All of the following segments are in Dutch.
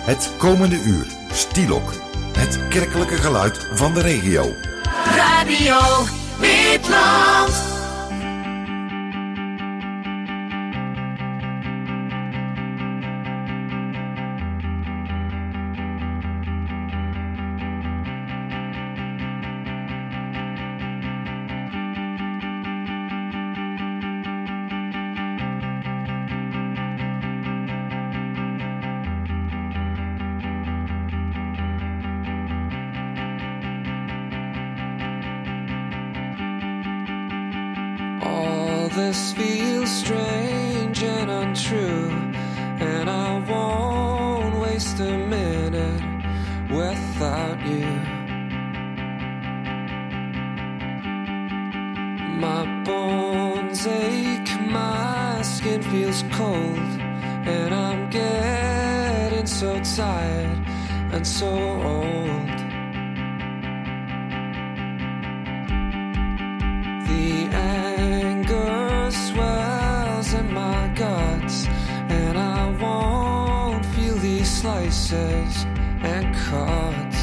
Het komende uur, Stielok. Het kerkelijke geluid van de regio. Radio Witland. This feels strange and untrue, and I won't waste a minute without you. My bones ache, my skin feels cold, and I'm getting so tired and so old. The anger swells in my guts, and I won't feel these slices and cuts.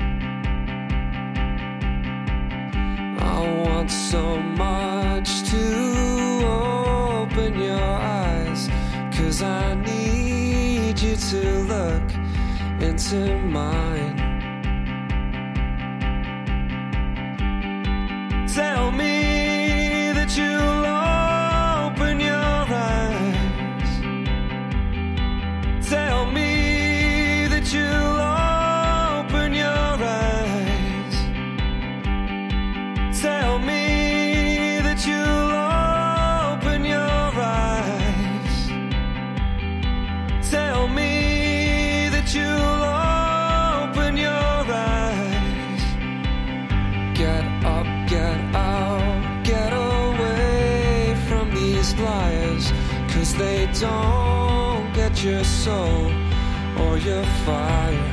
I want so much to open your eyes, 'cause I need you to look into mine. Tell me that you'll open your eyes. Tell me that you'll open your eyes. Tell me that you'll open your eyes. Tell me that you'll open your eyes. Get up, get out, get away from these liars, 'cause they don't get your soul or your fire.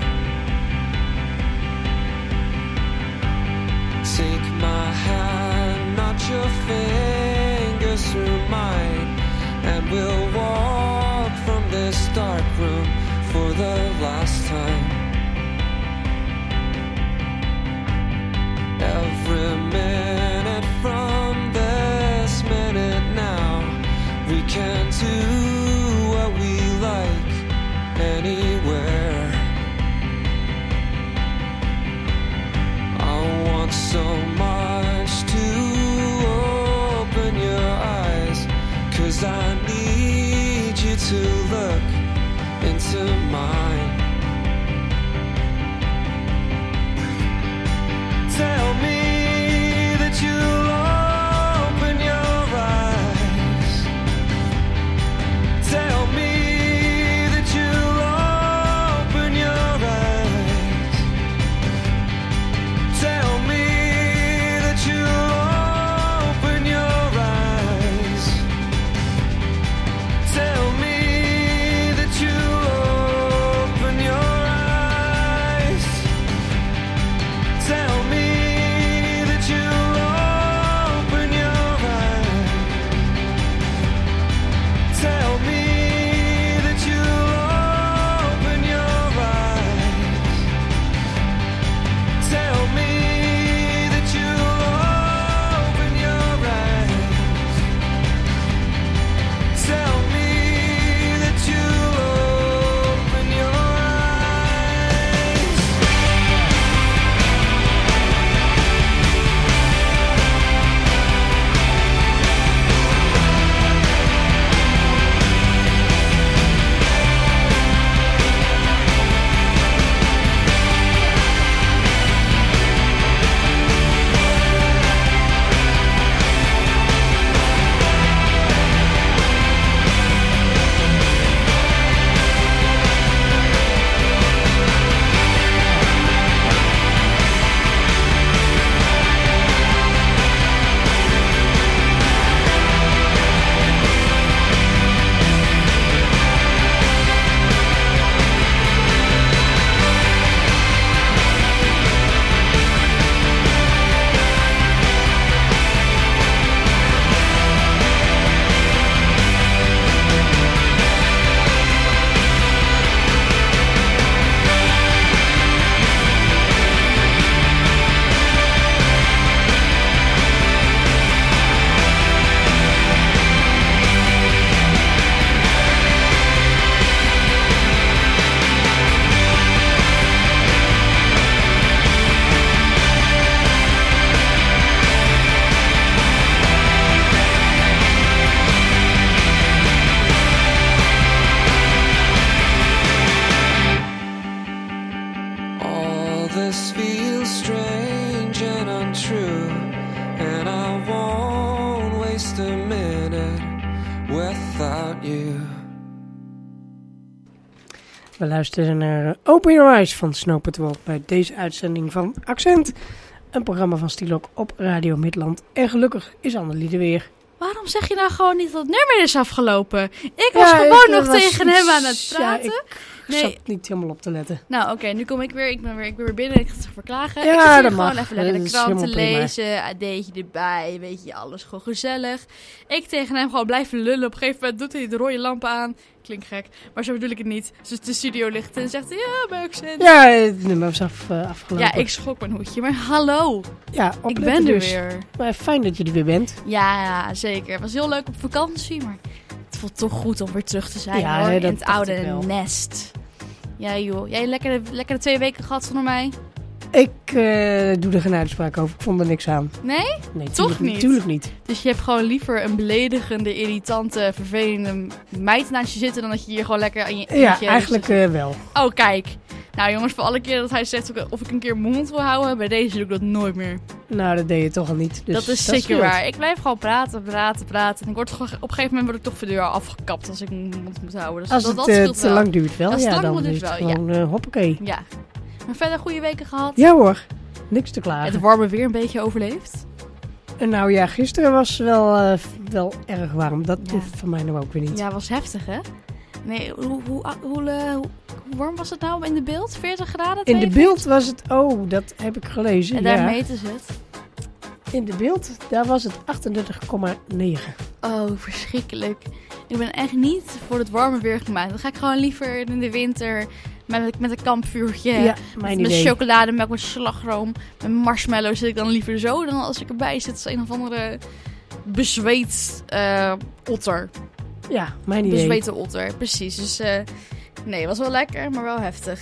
Take my hand, not your fingers through mine, and we'll walk from this dark room for the last time. Every minute from this minute now, we can do what we like anywhere. I want so much to open your eyes, 'cause I need you to look into mine. This feels strange and untrue, and I won't waste a minute without you. We luisteren naar Open Your Eyes van Snow Patrol bij deze uitzending van Accent. Een programma van Stielok op Radio Midland. En gelukkig is Annelies er weer. Waarom zeg je nou gewoon niet dat het nummer is afgelopen? Ik was gewoon nog tegen hem aan het praten. Ik zat niet helemaal op te letten. Nou oké, nu kom ik weer. Ik ben weer binnen. Ik ga het verklagen. Ja, ik zit hier dat gewoon mag. even lekker de Dat is krant te helemaal prima. lezen. AD'tje erbij. Weet je, alles gewoon gezellig. Ik tegen hem gewoon blijven lullen. Op een gegeven moment doet hij de rode lampen aan. Klinkt gek, maar zo bedoel ik het niet. Dus de studio ligt en zegt hij, ja, bij Accent. Ja, het nummer was afgelopen. Ja, ik schrok mijn hoedje. Maar hallo, Ja, ik opletten ben er dus. weer. Maar fijn dat je er weer bent. Ja, zeker. Het was heel leuk op vakantie, maar het voelt toch goed om weer terug te zijn, Ja, hoor. dat In het dacht oude ik wel. nest. Ja joh, jij lekkere 2 weken gehad zonder mij? Ik doe er geen uitspraak over. Ik vond er niks aan. Nee? Nee, Toch niet? Tuurlijk niet. Dus je hebt gewoon liever een beledigende, irritante, vervelende meid naast je zitten dan dat je hier gewoon lekker aan je Ja, eentje eigenlijk wel. Oh, kijk. Nou jongens, voor alle keren dat hij zegt of ik een keer mijn mond wil houden, bij deze doe ik dat nooit meer. Nou, dat deed je toch al niet. Dus dat is zeker scheelt. waar. Ik blijf gewoon praten. En ik word op een gegeven moment word ik toch voor de deur afgekapt als ik mijn mond moet houden. Dus Als dat het scheelt te wel. lang duurt wel, Als het ja, te lang dan duurt is het wel, gewoon hoppakee. Ja. Maar verder goede weken gehad. Ja hoor, niks te klagen. Het warme weer een beetje overleefd. En nou ja, gisteren was wel erg warm. Dat Ja. hoeft van mij nou ook weer niet. Ja, was heftig hè? Nee, hoe warm was het nou in de beeld? 40 graden? In de 42? beeld was het, dat heb ik gelezen. En daar ja. meten ze het. In de beeld, daar was het 38,9. Oh, verschrikkelijk. Ik ben echt niet voor het warme weer gemaakt. Dan ga ik gewoon liever in de winter met een kampvuurtje. Ja, mijn met idee. chocolademelk, met slagroom, met marshmallow zit ik dan liever zo dan als ik erbij zit als een of andere bezweet otter. Ja, mijn idee. Bezweten otter, precies. Dus nee, het was wel lekker, maar wel heftig.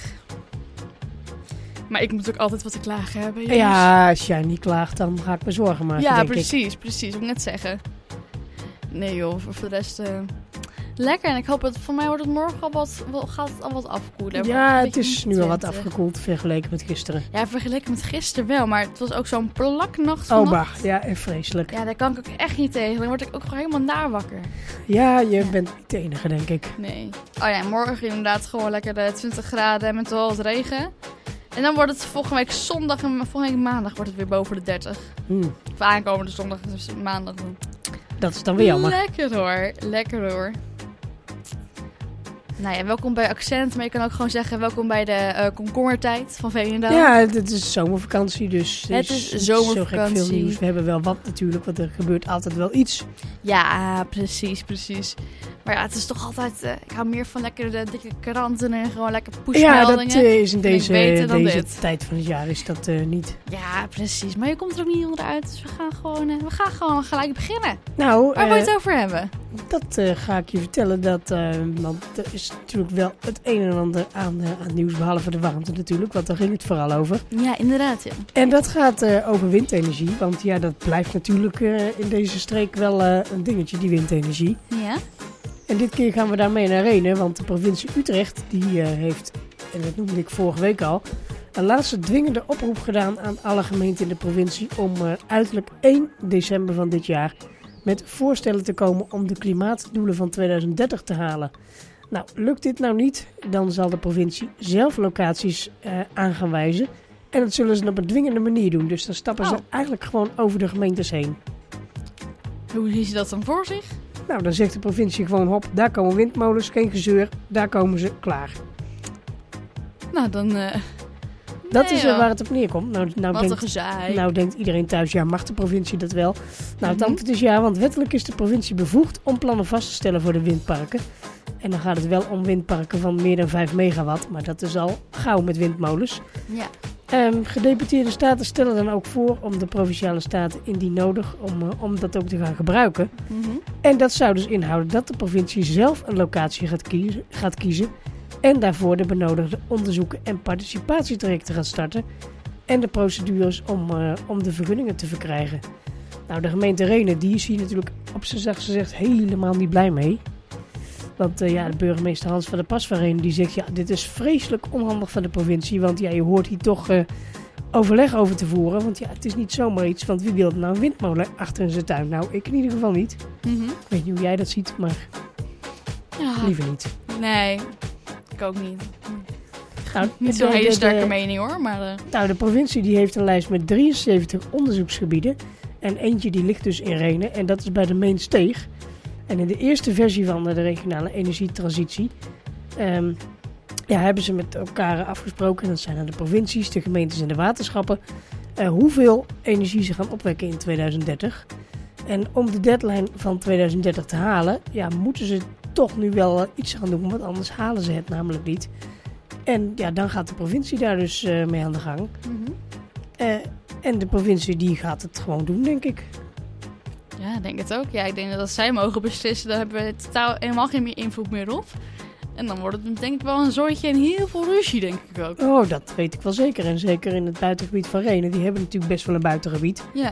Maar ik moet ook altijd wat te klagen hebben. jongens. Ja, als jij niet klaagt, dan ga ik me zorgen maken, ja, denk ik. precies. Ik moet net zeggen. Nee joh, voor de rest lekker. En ik hoop dat voor mij wordt het morgen gaat het al wat afkoelen. Ja, Maar het is nu al wat 20. afgekoeld vergeleken met gisteren. Ja, vergeleken met gisteren wel. Maar het was ook zo'n plaknacht Oh, vannacht. bah. Ja, en vreselijk. Ja, daar kan ik ook echt niet tegen. Dan word ik ook gewoon helemaal naar wakker. Ja, je bent niet de enige, denk ik. Nee. Oh ja, morgen inderdaad gewoon lekker de 20 graden met wel wat regen. En dan wordt het volgende week zondag en volgende week maandag wordt het weer boven de 30. Of aankomende zondag, dus maandag doen. Dat is dan weer jammer. Lekker hoor. Nou ja, welkom bij Accent. Maar je kan ook gewoon zeggen welkom bij de komkommertijd van Veenendaal. Ja, het is zomervakantie, dus Het is niet zomervakantie. Zo gek veel nieuws. We hebben wel wat natuurlijk, want er gebeurt altijd wel iets. Ja, precies. Maar ja, het is toch altijd... ik hou meer van lekker de dikke kranten en gewoon lekker Ja, pushmeldingen. dat is in Vind ik beter dan deze dit. tijd van het jaar is dat niet. Ja, precies. Maar je komt er ook niet onderuit. Dus we gaan gewoon gelijk beginnen. Nou, Waar wil je het over hebben? dat ga ik je vertellen. Want er is natuurlijk wel het een en ander aan nieuws, behalve de warmte natuurlijk. Want daar ging het vooral over. Ja, inderdaad. Ja. En dat gaat over windenergie. Want ja, dat blijft natuurlijk in deze streek wel een dingetje, die windenergie. Ja? En dit keer gaan we daarmee naar Renen. Want de provincie Utrecht, die heeft, en dat noemde ik vorige week al, een laatste dwingende oproep gedaan aan alle gemeenten in de provincie om uiterlijk 1 december van dit jaar met voorstellen te komen om de klimaatdoelen van 2030 te halen. Nou, lukt dit nou niet, dan zal de provincie zelf locaties aan gaan wijzen. En dat zullen ze op een dwingende manier doen. Dus dan stappen ze eigenlijk gewoon over de gemeentes heen. Hoe zie je dat dan voor zich? Nou, dan zegt de provincie gewoon, hop, daar komen windmolens, geen gezeur, daar komen ze, klaar. Nou, dan... Dat is joh. waar het op neerkomt. Wat een gezeik. Nou denkt iedereen thuis, ja, mag de provincie dat wel? Nou, het antwoord is ja, want wettelijk is de provincie bevoegd om plannen vast te stellen voor de windparken. En dan gaat het wel om windparken van meer dan 5 megawatt, maar dat is al gauw met windmolens. Ja. Gedeputeerde staten stellen dan ook voor om de provinciale staten indien nodig om dat ook te gaan gebruiken. Mhm. En dat zou dus inhouden dat de provincie zelf een locatie gaat kiezen en daarvoor de benodigde onderzoeken en participatietrajecten gaat starten en de procedures om de vergunningen te verkrijgen. Nou, de gemeente Renen, die is hier natuurlijk op zijn zachtst gezegd helemaal niet blij mee. Want de burgemeester Hans van der Pas van Renen, die zegt, ja, dit is vreselijk onhandig van de provincie, want ja, je hoort hier toch overleg over te voeren. Want ja, het is niet zomaar iets. Want wie wil nou een windmolen achter in zijn tuin? Nou, ik in ieder geval niet. Mhm. Ik weet niet hoe jij dat ziet, maar Ja, liever niet. nee, ik ook niet. Nou, Niet zo'n hele sterke mening hoor, maar... Nou, de provincie die heeft een lijst met 73 onderzoeksgebieden. En eentje die ligt dus in Rhenen. En dat is bij de Meensteeg. En in de eerste versie van de regionale energietransitie... hebben ze met elkaar afgesproken. Dat zijn dan de provincies, de gemeentes en de waterschappen. Hoeveel energie ze gaan opwekken in 2030. En om de deadline van 2030 te halen... Ja, moeten ze toch nu wel iets gaan doen. Want anders halen ze het namelijk niet. En ja, dan gaat de provincie daar dus mee aan de gang. Mhm. En de provincie die gaat het gewoon doen, denk ik. Ja, ik denk het ook. Ja, ik denk dat als zij mogen beslissen, dan hebben we totaal helemaal geen meer invloed meer op. En dan wordt het denk ik wel een zooitje en heel veel ruzie, denk ik ook. Oh, dat weet ik wel zeker. En zeker in het buitengebied van Rhenen. Die hebben natuurlijk best wel een buitengebied. Ja.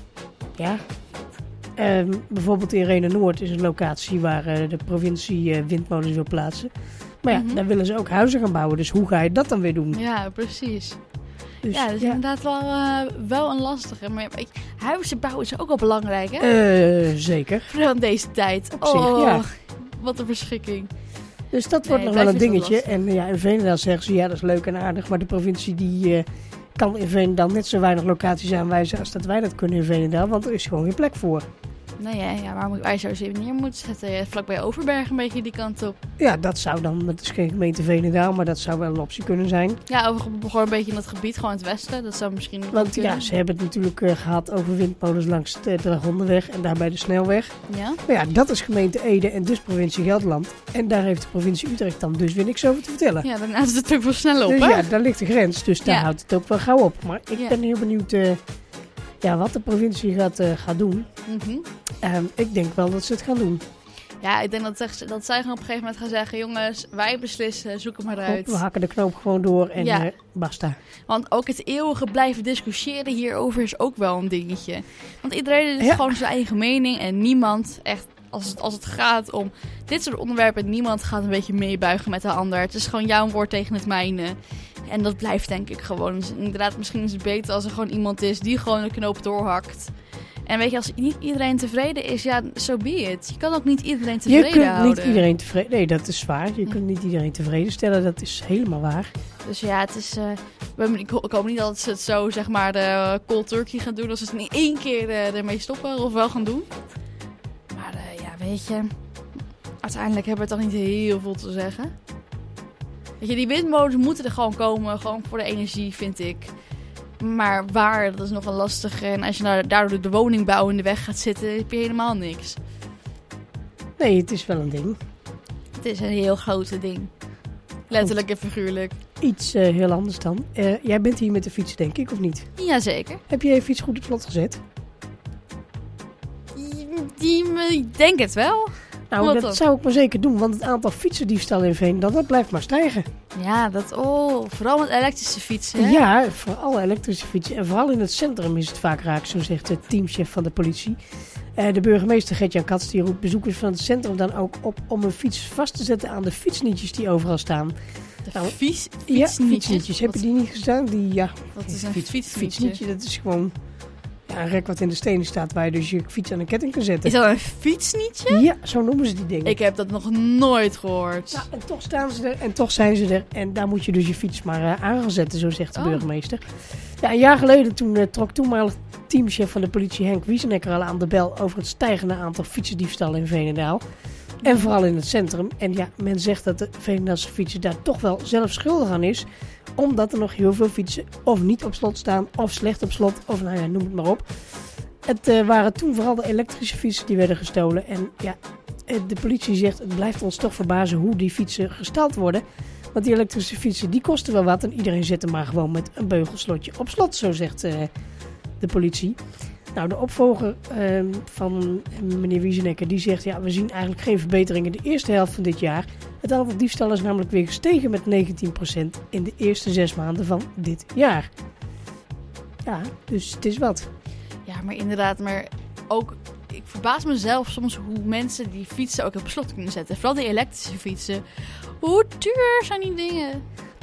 Ja. Bijvoorbeeld in Rhenen-Noord is een locatie waar de provincie windmolens wil plaatsen. Maar ja, daar willen ze ook huizen gaan bouwen. Dus hoe ga je dat dan weer doen? Ja, precies. Dus, Ja, dat is inderdaad wel een lastige. Maar weet je, huizen bouwen is ook wel belangrijk, hè? Zeker. Vooral in deze tijd. Op zich, ja. Wat een verschrikking. Dus dat wordt nog wel een dingetje. En ja, in Veenendaal zeggen ze, ja, dat is leuk en aardig. Maar de provincie die kan in Veenendaal net zo weinig locaties aanwijzen als dat wij dat kunnen in Veenendaal. Want er is gewoon geen plek voor. Nou ja, waar wij zo eens neer moeten zetten. Vlakbij Overberg een beetje die kant op. Ja, dat zou dan, het is geen gemeente Veenendaal, maar dat zou wel een optie kunnen zijn. Ja, gewoon een beetje in het gebied, gewoon in het westen. Dat zou misschien Want ja, ze hebben het natuurlijk gehad over windmolens langs de Dragondeweg en daarbij de snelweg. Ja? Maar ja, dat is gemeente Ede en dus provincie Gelderland. En daar heeft de provincie Utrecht dan dus weer niks over te vertellen. Ja, dan houdt het natuurlijk wel snel op, Dus hè? ja, daar ligt de grens, dus daar houdt het ook wel gauw op. Maar ik ben heel benieuwd wat de provincie gaat doen. Mhm. Ik denk wel dat ze het gaan doen. Ja, ik denk dat zij gaan op een gegeven moment gaan zeggen... jongens, wij beslissen, zoek het maar uit. We hakken de knoop gewoon door en basta. Want ook het eeuwige blijven discussiëren hierover is ook wel een dingetje. Want iedereen heeft gewoon zijn eigen mening en niemand echt... Als het gaat om dit soort onderwerpen, niemand gaat een beetje meebuigen met de ander. Het is gewoon jouw woord tegen het mijne. En dat blijft denk ik gewoon. Dus inderdaad, misschien is het beter als er gewoon iemand is die gewoon de knoop doorhakt. En weet je, als niet iedereen tevreden is, ja, so be it. Je kan ook niet iedereen tevreden houden. Je kunt niet iedereen tevreden... Nee, dat is waar. Je kunt niet iedereen tevreden stellen. Dat is helemaal waar. Dus ja, het is... ik hoop niet dat ze het zo, zeg maar, de cold turkey gaan doen. Als ze het in één keer ermee stoppen of wel gaan doen. Maar ja, weet je... Uiteindelijk hebben we toch niet heel veel te zeggen. Weet je, die windmolens moeten er gewoon komen. Gewoon voor de energie, vind ik. Maar waar, dat is nog een lastige. En als je daardoor de woningbouw in de weg gaat zitten, heb je helemaal niks. Nee, het is wel een ding. Het is een heel groot ding. Letterlijk en figuurlijk. Iets heel anders dan. Jij bent hier met de fiets, denk ik, of niet? Jazeker. Heb je je fiets goed op slot gezet? Ik denk het wel. Nou, dat zou ik maar zeker doen, want het aantal fietsendiefstallen in Veenendaal, dat blijft maar stijgen. Ja, vooral met elektrische fietsen. Hè? Ja, vooral elektrische fietsen. En vooral in het centrum is het vaak raak, zo zegt de teamchef van de politie. De burgemeester Gert-Jan Kats die roept bezoekers van het centrum dan ook op om een fiets vast te zetten aan de fietsnietjes die overal staan. Fietsnietjes? Ja, fietsnietjes. Heb je die niet gestaan? Wat is een fietsnietje? Dat is gewoon... Ja, een rek wat in de stenen staat waar je dus je fiets aan een ketting kan zetten. Is dat een fietsnietje? Ja, zo noemen ze die dingen. Ik heb dat nog nooit gehoord. Nou, en toch staan ze er en toch zijn ze er. En daar moet je dus je fiets maar aan gaan zetten, zo zegt de burgemeester. Ja, een jaar geleden trok toenmalig teamchef van de politie Henk Wiesenecker al aan de bel over het stijgende aantal fietsendiefstallen in Veenendaal. En vooral in het centrum. En ja, men zegt dat de Veenendaalse fietsen daar toch wel zelf schuldig aan is. Omdat er nog heel veel fietsen of niet op slot staan, of slecht op slot, of nou ja, noem het maar op. Het waren toen vooral de elektrische fietsen die werden gestolen. En ja, de politie zegt, het blijft ons toch verbazen hoe die fietsen gestald worden. Want die elektrische fietsen, die kosten wel wat. En iedereen zet hem maar gewoon met een beugelslotje op slot, zo zegt de politie. Nou, de opvolger van meneer Wiesenecker, die zegt, ja, we zien eigenlijk geen verbetering in de eerste helft van dit jaar. Het aantal diefstallen is namelijk weer gestegen met 19% in de eerste 6 maanden van dit jaar. Ja, dus het is wat. Ja, maar inderdaad, maar ook, ik verbaas mezelf soms hoe mensen die fietsen ook op slot kunnen zetten. Vooral die elektrische fietsen. Hoe duur zijn die dingen?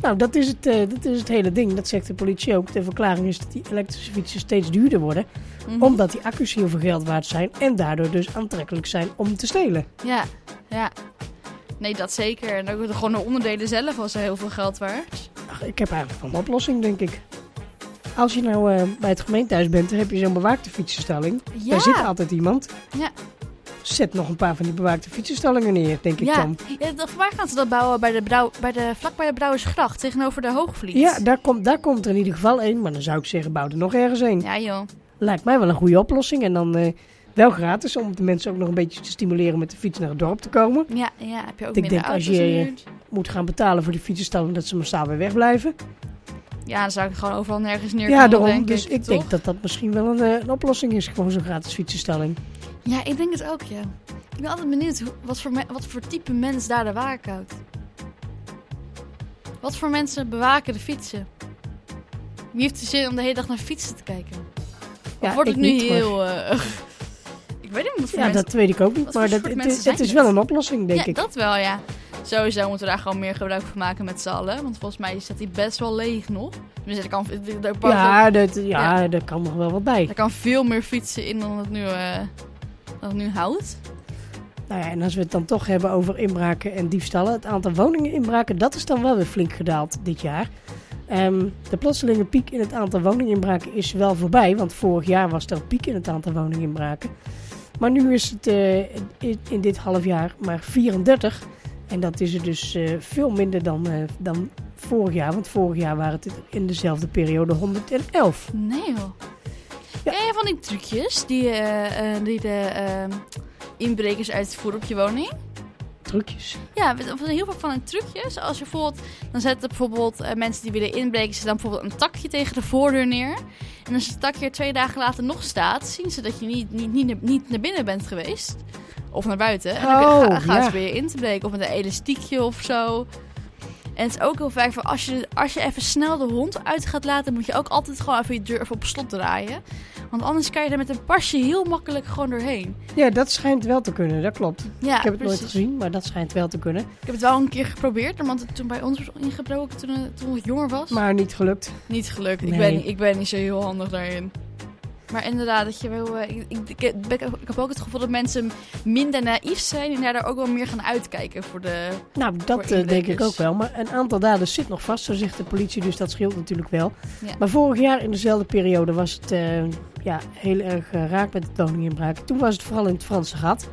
Nou, dat is het hele ding. Dat zegt de politie ook. De verklaring is dat die elektrische fietsen steeds duurder worden. Omdat die accu's heel veel geld waard zijn. En daardoor dus aantrekkelijk zijn om te stelen. Ja. Nee, dat zeker. En ook gewoon de onderdelen zelf was heel veel geld waard. Ach, ik heb eigenlijk wel een oplossing, denk ik. Als je nou bij het gemeentehuis bent, dan heb je zo'n bewaakte fietsenstalling. Ja. Daar zit altijd iemand. Ja. Zet nog een paar van die bewaakte fietsenstallingen neer, denk ik dan. Ja, waar gaan ze dat bouwen? Vlak bij de Brouwersgracht, tegenover de Hoogvliet. Ja, daar komt er in ieder geval één. Maar dan zou ik zeggen, bouw er nog ergens één. Ja, joh. Lijkt mij wel een goede oplossing. En dan wel gratis, om de mensen ook nog een beetje te stimuleren met de fiets naar het dorp te komen. Ja, heb je ook Ik minder denk als auto's in de je buurt. moet gaan betalen voor de fietsenstalling, dat ze massaal weer wegblijven. Ja, dan zou ik gewoon overal nergens neer Ja, kunnen, daarom. denk Dus ik toch? denk dat dat misschien wel een oplossing is. Gewoon zo'n gratis fietsenstalling. Ja, ik denk het ook, ja. Ik ben altijd benieuwd wat voor type mens daar de waak houdt. Wat voor mensen bewaken de fietsen? Wie heeft de zin om de hele dag naar fietsen te kijken? Ja, Of wordt ik het nu niet, maar- heel... ik weet niet wat voor Ja, mensen... dat weet ik ook niet. wat Maar voor soort mensen zijn het is het? wel een oplossing, denk Ja, ik. dat wel, ja. Sowieso moeten we daar gewoon meer gebruik van maken met z'n allen. Want volgens mij staat die best wel leeg nog. Dus er Daar kan nog wel wat bij. kan veel meer fietsen in dan het nu houdt. Nou ja, en als we het dan toch hebben over inbraken en diefstallen. Het aantal woningen inbraken, dat is dan wel weer flink gedaald dit jaar. De plotselinge piek in het aantal woninginbraken is wel voorbij. Want vorig jaar was er een piek in het aantal woninginbraken. Maar nu is het in dit half jaar maar 34. En dat is er dus veel minder dan vorig jaar. Want vorig jaar waren het in dezelfde periode 111. Nee joh. Ja. Ken je van die trucjes die de inbrekers uitvoeren op je woning? Trucjes. Ja, heel veel van die trucjes. Als je bijvoorbeeld, dan zetten bijvoorbeeld mensen die willen inbreken, ze dan bijvoorbeeld een takje tegen de voordeur neer. En als het takje er 2 dagen later nog staat, zien ze dat je niet naar binnen bent geweest. Of naar buiten. En dan gaan ze weer in te breken. Of met een elastiekje of zo. En het is ook heel vaak van als je even snel de hond uit gaat laten, moet je ook altijd gewoon even je deur even op slot draaien. Want anders kan je er met een pasje heel makkelijk gewoon doorheen. Ja, dat schijnt wel te kunnen, dat klopt. Ja, Ik heb het nooit precies. gezien, maar dat schijnt wel te kunnen. Ik heb het wel een keer geprobeerd, want toen bij ons was ingebroken toen ik jonger was. Maar niet gelukt. Niet gelukt. Nee. Ik ben niet zo heel handig daarin. Maar inderdaad, dat je wel, ik heb ook het gevoel dat mensen minder naïef zijn en daar ook wel meer gaan uitkijken voor de... Nou, dat voor denk ik inbrekers. ook wel. Maar een aantal daders zit nog vast, zo zegt de politie. Dus dat scheelt natuurlijk wel. Ja. Maar vorig jaar in dezelfde periode was het heel erg raak met het woninginbraken. Toen was het vooral in het Franse gat.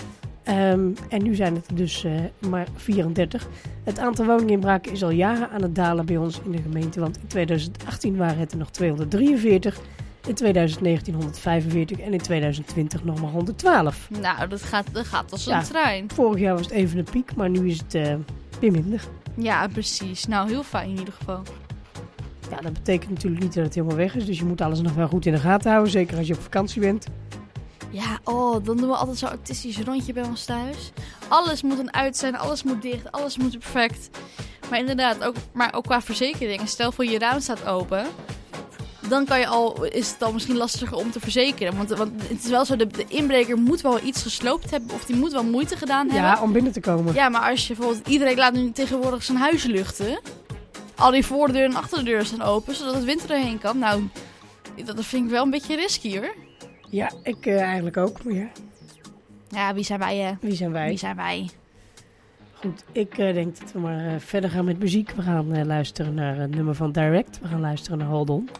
En nu zijn het dus maar 34. Het aantal woninginbraken is al jaren aan het dalen bij ons in de gemeente. Want in 2018 waren het er nog 243. In 2019 145 en in 2020 nog maar 112. Nou, dat gaat als een trein. Vorig jaar was het even een piek, maar nu is het weer minder. Ja, precies. Nou, heel fijn in ieder geval. Ja, dat betekent natuurlijk niet dat het helemaal weg is. Dus je moet alles nog wel goed in de gaten houden. Zeker als je op vakantie bent. Ja, dan doen we altijd zo'n autistisch rondje bij ons thuis. Alles moet een uit zijn, alles moet dicht, alles moet perfect. Maar inderdaad, ook qua verzekeringen. Stel voor je raam staat open. Dan is het al misschien lastiger om te verzekeren. Want het is wel zo, de inbreker moet wel iets gesloopt hebben. Of die moet wel moeite gedaan hebben. Ja, om binnen te komen. Ja, maar als je bijvoorbeeld... Iedereen laat nu tegenwoordig zijn huis luchten. Al die voordeur en achterdeur staan open, zodat het winter erheen kan. Nou, dat vind ik wel een beetje risky, hoor. Ja, ik eigenlijk ook. Maar ja, Ja, wie zijn wij, hè? wie zijn wij? Wie zijn wij? Goed, ik denk dat we maar verder gaan met muziek. We gaan luisteren naar een nummer van Direct. We gaan luisteren naar Hold On.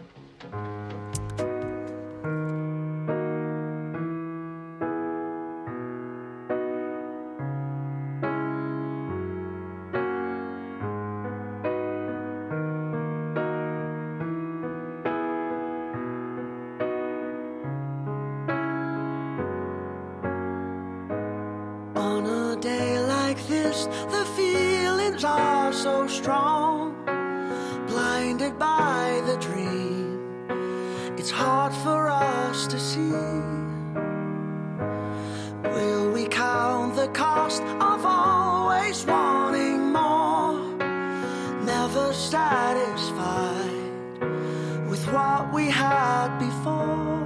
On a day like this, the feelings are so strong. Blinded by the dream, it's hard for us to see. Will we count the cost of always wanting more? Never satisfied with what we had before.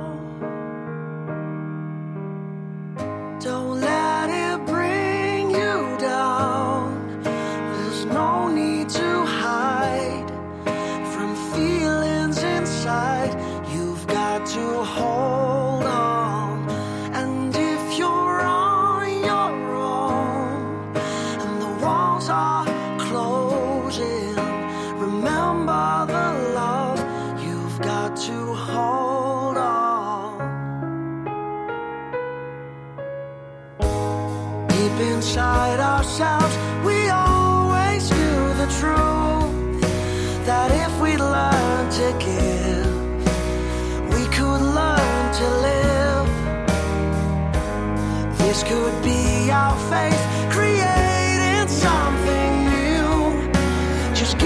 Don't let it bring you down. There's no need to hide.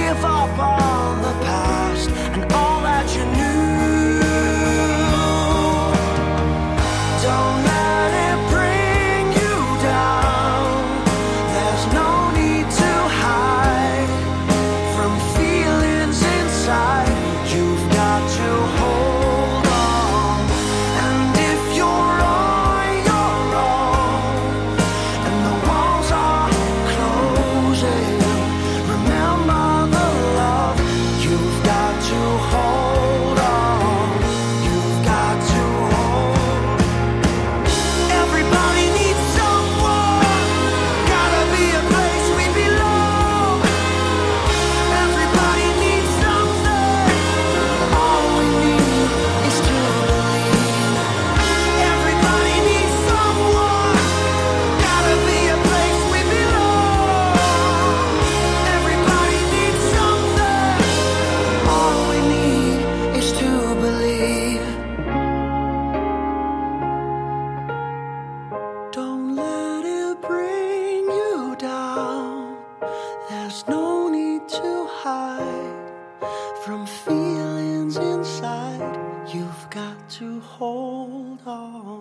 give up on the past and all that you knew. Don't let it bring you down. There's no need to hide from feelings inside. You've got to hold on. And if you're on your own and the walls are closing, remember the love. You've got to hold on. You've got to hold. Everybody needs someone. Gotta be a place we belong. Everybody needs something. All we need is to believe. Everybody needs someone. Gotta be a place we belong. Everybody needs something. All we need is to believe. Don't let it bring you down. There's no need to hide from feelings inside. You've got to hold on.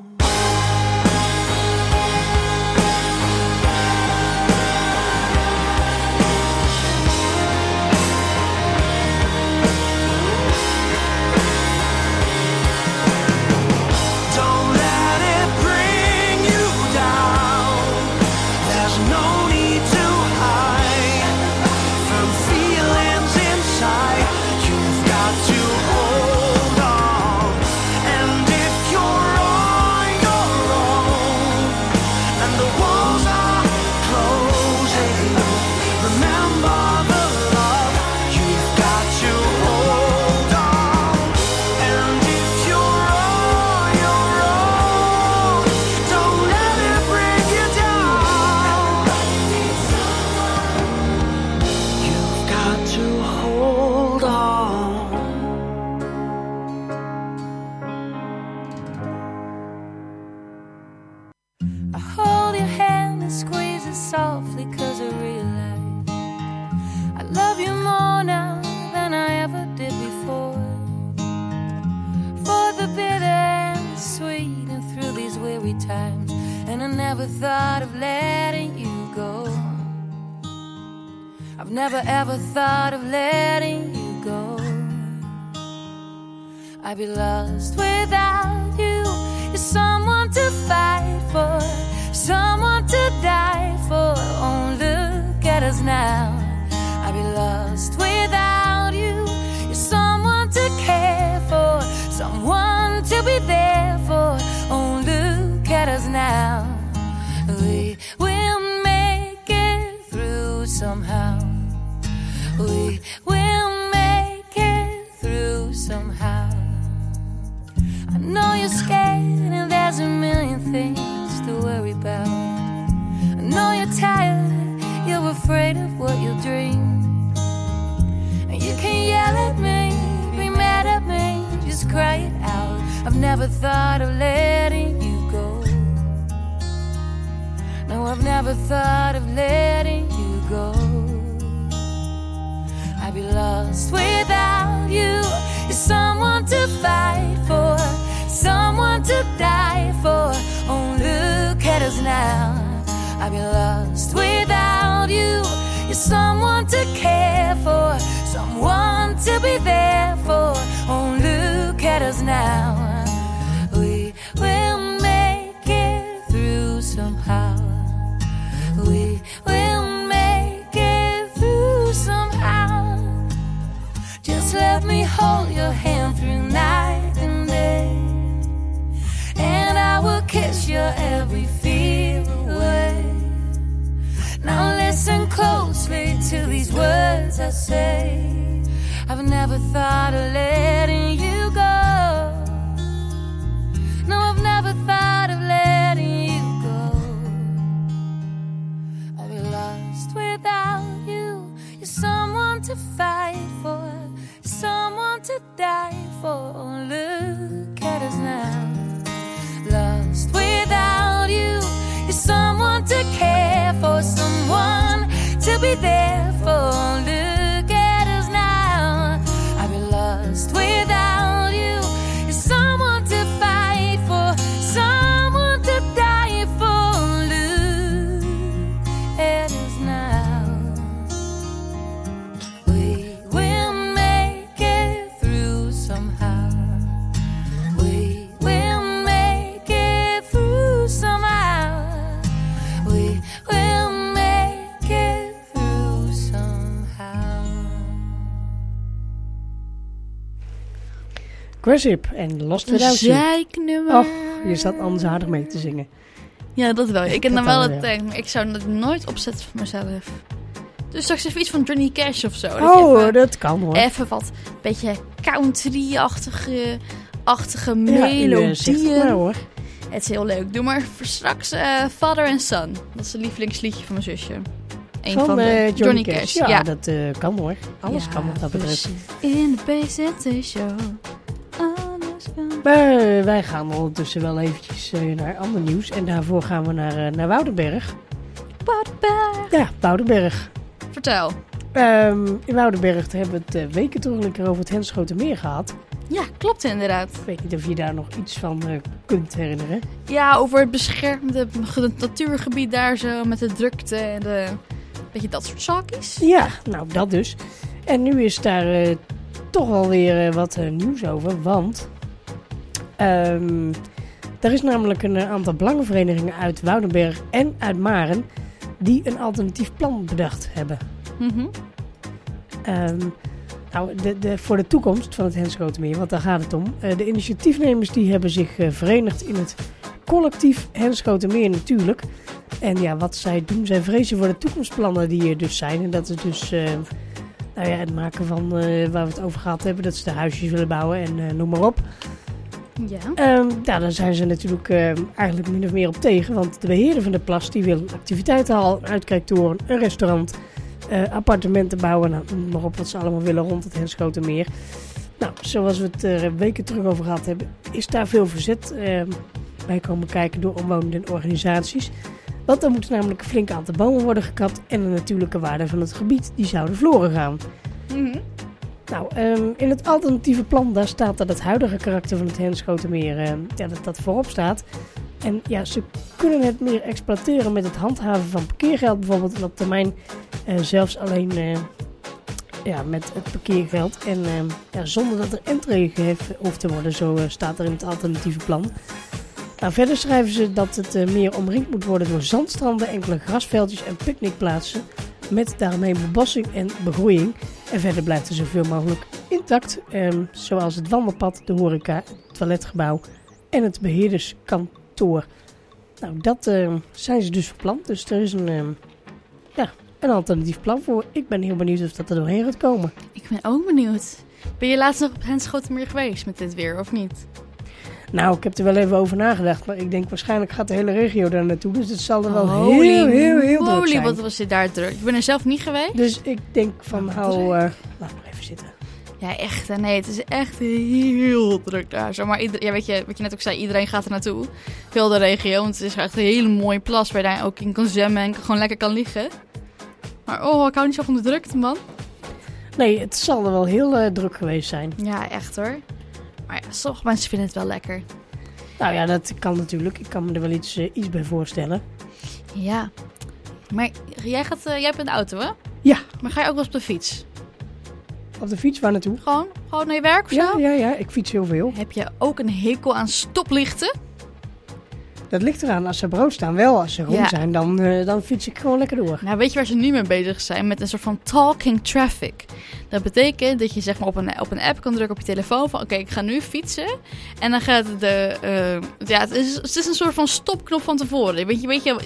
Don't let it bring you down. There's no need to hide from feelings inside. You've got to hold on. And if you're on your own and the walls are closing, remember the love. You've got to hold on. And if you're on your own, don't let it bring you down. You've got to hold on. I hold your hand and squeeze it softly, 'cause I realize I love you more now than I ever did before. For the bitter and the sweet, and through these weary times, and I never thought of letting you go. I've never ever thought of letting you go. I'd be lost without you. You're someone to fight for, someone to die for. Oh, look at us now. I'd be lost without you. You're someone to care for, someone to be there for. Oh, look at us now. We will make it through somehow. We will make it through somehow. I know you're scared and there's a million things to worry about. I know you're tired, you're afraid of what you'll dream. And you can yell at me, be mad at me, just cry it out. I've never thought of letting you go. No, I've never thought of letting you go. I'd be lost without you. You're someone to fight for, someone to die for. Oh, look at us now. I'd be lost without you. You're someone to care for, someone to be there for. Oh, look at us now. We will make it through somehow. We will make it through somehow. Just let me hold your hand through night and day, and I will kiss your every fear away. Now listen closely to these words I say. I've never thought of letting you go. No, I've never thought of letting you go. I'll be lost without you. You're someone to fight for, someone to die for. Look at us now. Lost without you. You're someone to care for, someone to be there for. Look at Grasship en Lost Without You. Zeiknummer. Och, je zat anders aardig mee te zingen. Ja, dat wel. Ik heb dan wel het het tank, maar ik zou het nooit opzetten voor mezelf. Dus straks even iets van Johnny Cash of zo. Dat kan hoor. Even wat beetje country-achtige melodieën. Zeg het maar hoor. Het is heel leuk. Doe maar voor straks Father and Son. Dat is het lievelingsliedje van mijn zusje. Eén van de Johnny Cash. Ja, dat kan hoor. Alles kan wat dat betreft. In the Bay Show. Alles kan. Maar wij gaan ondertussen wel eventjes naar ander nieuws. En daarvoor gaan we naar Woudenberg. Woudenberg. Ja, Woudenberg. Vertel. In Woudenberg hebben we het weken terug een keer over het Henschotermeer gehad. Ja, klopt inderdaad. Ik weet niet of je daar nog iets van kunt herinneren. Ja, over het beschermde natuurgebied daar zo, met de drukte en beetje dat soort zaakjes. Ja, nou dat dus. En nu is daar toch wel weer wat nieuws over, want er is namelijk een aantal belangenverenigingen uit Woudenberg en uit Maren die een alternatief plan bedacht hebben. Mm-hmm. Voor de toekomst van het Henschotermeer, want daar gaat het om. De initiatiefnemers die hebben zich verenigd in het collectief Henschotermeer natuurlijk. En ja, wat zij doen, zij vrezen voor de toekomstplannen die er dus zijn. En dat is dus het maken van waar we het over gehad hebben, dat ze de huisjes willen bouwen en noem maar op. Ja. Daar zijn ze natuurlijk eigenlijk min of meer op tegen. Want de beheerder van de plas die wil een activiteitenhal, een uitkijktoren, een restaurant, appartementen bouwen. Nou, noem maar op wat ze allemaal willen rond het Henschotermeer. Nou, zoals we het er weken terug over gehad hebben, is daar veel verzet bij komen kijken door omwonenden en organisaties. Want er moeten namelijk een flink aantal bomen worden gekapt en de natuurlijke waarden van het gebied die zouden verloren gaan. Mm-hmm. Nou, in het alternatieve plan daar staat dat het huidige karakter van het Henschotermeer dat voorop staat. En ja, ze kunnen het meer exploiteren met het handhaven van parkeergeld bijvoorbeeld. En op termijn zelfs alleen met het parkeergeld. En zonder dat er entree geheven hoeft te worden. Zo staat er in het alternatieve plan. Nou, verder schrijven ze dat het meer omringd moet worden door zandstranden, enkele grasveldjes en picknickplaatsen. Met daarmee bebossing en begroeiing. En verder blijft er zoveel mogelijk intact. Zoals het wandelpad, de horeca, het toiletgebouw en het beheerderskantoor. Nou, dat zijn ze dus verpland. Dus er is een alternatief plan voor. Ik ben heel benieuwd of dat er doorheen gaat komen. Ik ben ook benieuwd. Ben je laatst nog op Henschotermeer geweest met dit weer, of niet? Nou, ik heb er wel even over nagedacht. Maar ik denk waarschijnlijk gaat de hele regio daar naartoe. Dus het zal er wel heel druk zijn. Wat was dit daar druk. Ik ben er zelf niet geweest. Dus ik denk van laat maar even zitten. Ja, echt. Nee, het is echt heel druk daar. Zo, maar weet je, wat je net ook zei, iedereen gaat er naartoe. Heel de regio. Want het is echt een hele mooie plas waar je daar ook in kan zwemmen en gewoon lekker kan liggen. Maar ik hou niet zo van de drukte, man. Nee, het zal er wel heel druk geweest zijn. Ja, echt hoor. Maar ja, sommige mensen vinden het wel lekker. Nou ja, dat kan natuurlijk. Ik kan me er wel iets bij voorstellen. Ja. Maar jij hebt een auto, hè? Ja. Maar ga je ook wel eens op de fiets? Op de fiets, waar naartoe? Gewoon naar je werk of zo? Ja, ik fiets heel veel. Heb je ook een hekel aan stoplichten? Dat ligt eraan. Als ze brood staan, wel. Als ze groen zijn, dan fiets ik gewoon lekker door. Nou, weet je waar ze nu mee bezig zijn? Met een soort van talking traffic. Dat betekent dat je zeg maar op een app kan drukken op je telefoon van oké, ik ga nu fietsen. En dan gaat het is een soort van stopknop van tevoren. Weet je,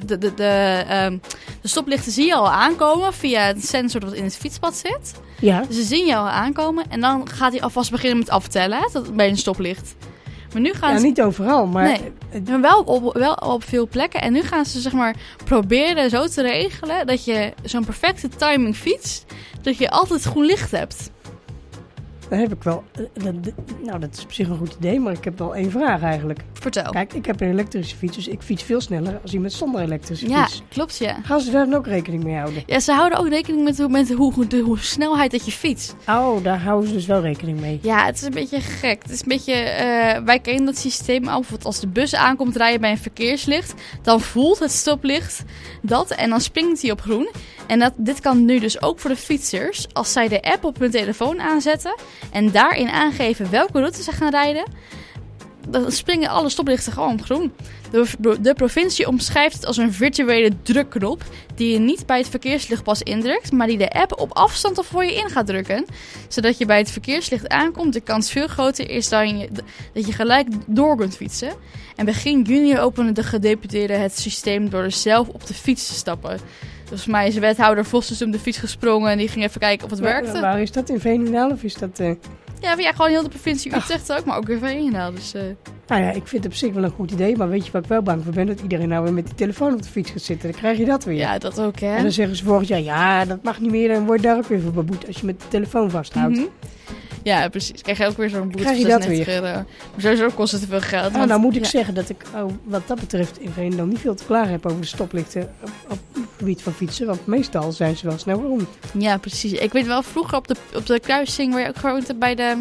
de stoplichten zie je al aankomen via het sensor dat in het fietspad zit. Ja. Dus ze zien je al aankomen en dan gaat hij alvast beginnen met aftellen bij een stoplicht. Maar nu gaan niet overal, maar... Nee, wel op veel plekken. En nu gaan ze zeg maar proberen zo te regelen dat je zo'n perfecte timing fietst, dat je altijd groen licht hebt. Dan heb ik wel... dat is op zich een goed idee, maar ik heb wel één vraag eigenlijk. Vertel. Kijk, ik heb een elektrische fiets, dus ik fiets veel sneller als iemand zonder elektrische fiets. Ja, klopt, ja. Gaan ze daar dan ook rekening mee houden? Ja, ze houden ook rekening met hoe snelheid dat je fietst. Oh, daar houden ze dus wel rekening mee. Ja, het is een beetje gek. Het is een beetje... wij kennen dat systeem al. Bijvoorbeeld als de bus aankomt rijden bij een verkeerslicht, dan voelt het stoplicht dat en dan springt hij op groen. En dit kan nu dus ook voor de fietsers. Als zij de app op hun telefoon aanzetten en daarin aangeven welke route ze gaan rijden, dan springen alle stoplichten gewoon groen. De provincie omschrijft het als een virtuele drukknop die je niet bij het verkeerslicht pas indrukt, maar die de app op afstand voor je in gaat drukken. Zodat je bij het verkeerslicht aankomt, de kans veel groter is dat je gelijk door kunt fietsen. En begin juni openen de gedeputeerden het systeem door er zelf op de fiets te stappen. Dus voor mij is de wethouder Vos dus op de fiets gesprongen en die ging even kijken of het werkte. Waar is dat? In Veenendaal of is dat... Ja, gewoon heel de provincie Utrecht ook, maar ook weer Veenendaal. Dus, Nou ja, ik vind het op zich wel een goed idee, maar weet je waar ik wel bang voor ben? Dat iedereen nou weer met die telefoon op de fiets gaat zitten. Dan krijg je dat weer. Ja, dat ook, hè. En dan zeggen ze vorig jaar, ja, dat mag niet meer. Dan word je daar ook weer voor beboet als je met de telefoon vasthoudt. Mm-hmm. Ja, precies. Krijg je ook weer zo'n boete van 96 euro. Maar sowieso kost het te veel geld. Nou moet ik zeggen dat ik wat dat betreft in Veenendaal niet veel te klagen heb over de stoplichten op het gebied van fietsen. Want meestal zijn ze wel snel rond. Ja, precies. Ik weet wel, vroeger op de kruising waar je ook gewoond hebt bij de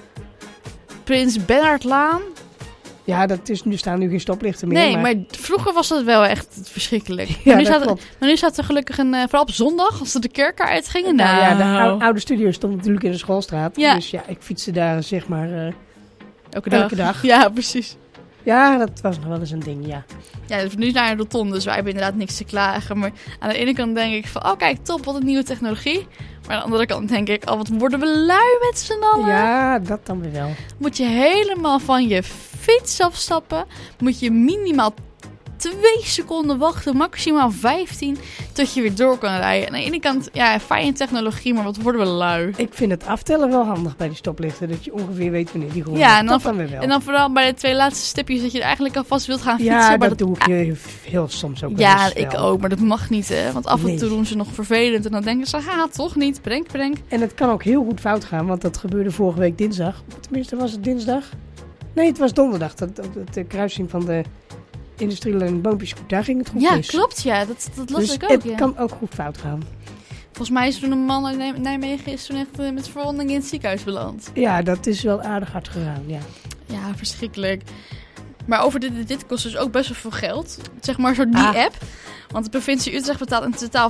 Prins Bernhardlaan. Ja, er staan nu geen stoplichten meer. Nee, maar vroeger was dat wel echt verschrikkelijk. Ja, maar nu staat er gelukkig vooral op zondag, als er de kerk uitgingen. Nou ja, de oude studio stond natuurlijk in de schoolstraat. Ja. Dus ja, ik fietste daar zeg maar elke dag. Ja, precies. Ja, dat was nog wel eens een ding, ja. Ja, dus nu naar een rotonde, dus wij hebben inderdaad niks te klagen. Maar aan de ene kant denk ik van, oh kijk, top, wat een nieuwe technologie. Maar aan de andere kant denk ik, wat worden we lui met z'n allen. Ja, dat dan weer wel. Moet je helemaal van je fiets afstappen. Moet je minimaal 2 seconden wachten, maximaal 15, tot je weer door kan rijden. En aan de ene kant, ja, fijne technologie, maar wat worden we lui. Ik vind het aftellen wel handig bij die stoplichten, dat je ongeveer weet wanneer die groen ja, is. En dan vooral bij de 2 laatste stipjes, dat je er eigenlijk alvast wilt gaan fietsen. Ja, dat doe ik heel soms ook wel. Ja, ik ook, maar dat mag niet, hè. Want af en toe doen ze nog vervelend en dan denken ze, toch niet, brenk. En het kan ook heel goed fout gaan, want dat gebeurde vorige week dinsdag. Tenminste, was het dinsdag? Nee, het was donderdag, de kruising van de industriële boompjesgoed, daar ging het goed mis. Ja, klopt, ja. Dat las dus ik ook, het kan ook goed fout gaan. Volgens mij is toen een man uit Nijmegen is toen echt met verwonding in het ziekenhuis beland. Ja, dat is wel aardig hard gegaan, ja. Ja, verschrikkelijk. Maar over dit kost dus ook best wel veel geld. Zeg maar zo die app. Want de provincie Utrecht betaalt in totaal